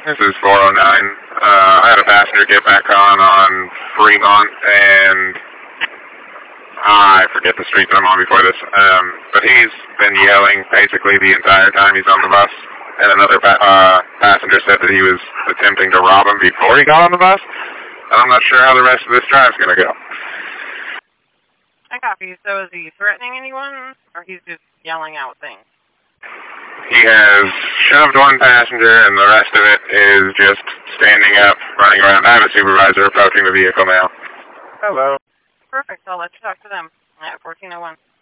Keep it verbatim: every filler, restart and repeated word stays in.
This is four oh nine. Uh, I had a passenger get back on on Fremont, and uh, I forget the street that I'm on before this, um, but he's been yelling basically the entire time he's on the bus, and another pa uh, passenger said that he was attempting to rob him before he got on the bus, and I'm not sure how the rest of this drive's going to go. I copy. So is he threatening anyone, or he's just yelling out things? He has shoved one passenger, and the rest of it is just standing up, running around. I have a supervisor approaching the vehicle now. Hello. Perfect. I'll let you talk to them at fourteen oh one.